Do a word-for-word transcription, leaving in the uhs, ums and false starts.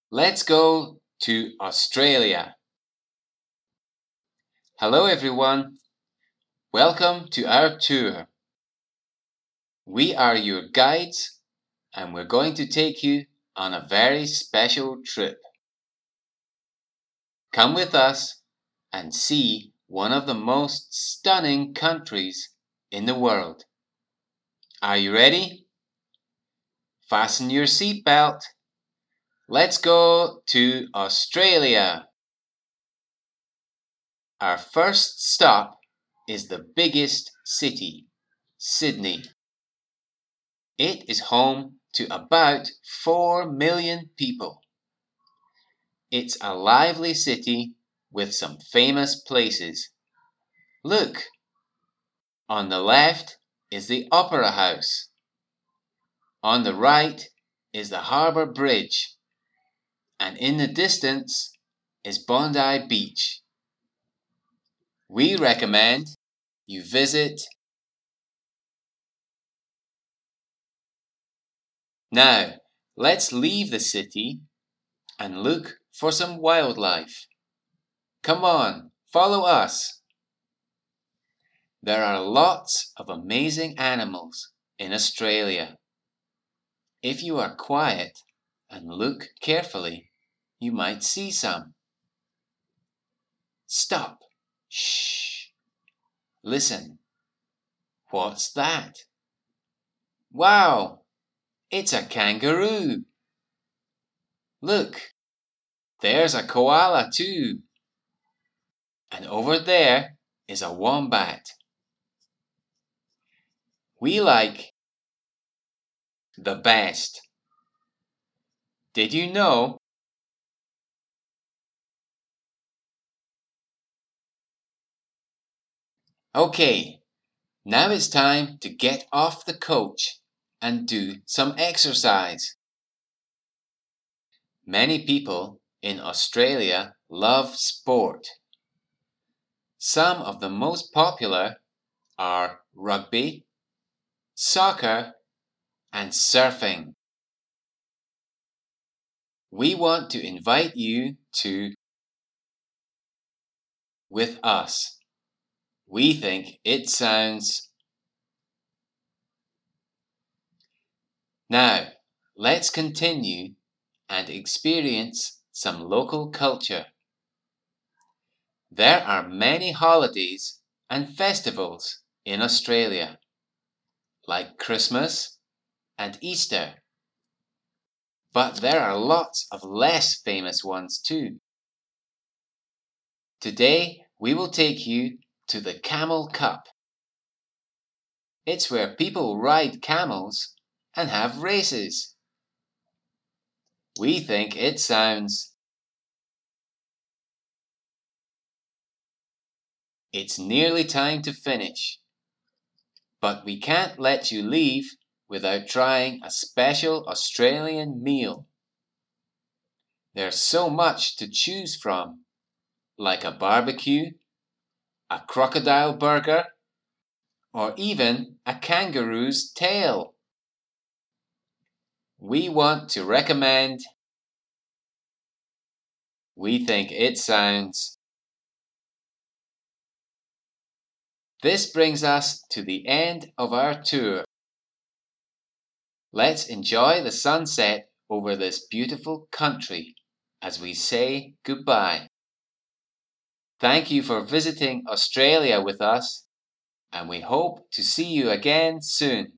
Let's go to Australia. Hello everyone. Welcome to our tour. We are your guides and we're going to take you on a very special trip. Come with us and see one of the most stunning countries in the world. Are you ready? Fasten your seatbelt. Let's go to Australia. Our first stop is the biggest city, Sydney. It is home to about four million people. It's a lively city with some famous places. Look! On the left is the Opera House. On the right is the Harbour Bridge. And in the distance is Bondi Beach. We recommend you visit. Now, let's leave the city and look for some wildlife. Come on, follow us. There are lots of amazing animals in Australia. If you are quiet and look carefully, you might see some. Stop. Shh. Listen. What's that? Wow! It's a kangaroo. Look, there's a koala too. And over there is a wombat. We like the best. Did you know? Okay, now it's time to get off the coach and do some exercise. Many people in Australia love sport. Some of the most popular are rugby, soccer, and surfing. We want to invite you to with us. We think it sounds. Now, let's continue and experience some local culture. There are many holidays and festivals in Australia, like Christmas and Easter. But there are lots of less famous ones too. Today, we will take you to the Camel Cup. It's where people ride camels and have races. We think it sounds. It's nearly time to finish. But we can't let you leave without trying a special Australian meal. There's so much to choose from, like a barbecue, a crocodile burger, or even a kangaroo's tail. We want to recommend. We think it sounds. This brings us to the end of our tour. Let's enjoy the sunset over this beautiful country as we say goodbye. Thank you for visiting Australia with us, and we hope to see you again soon.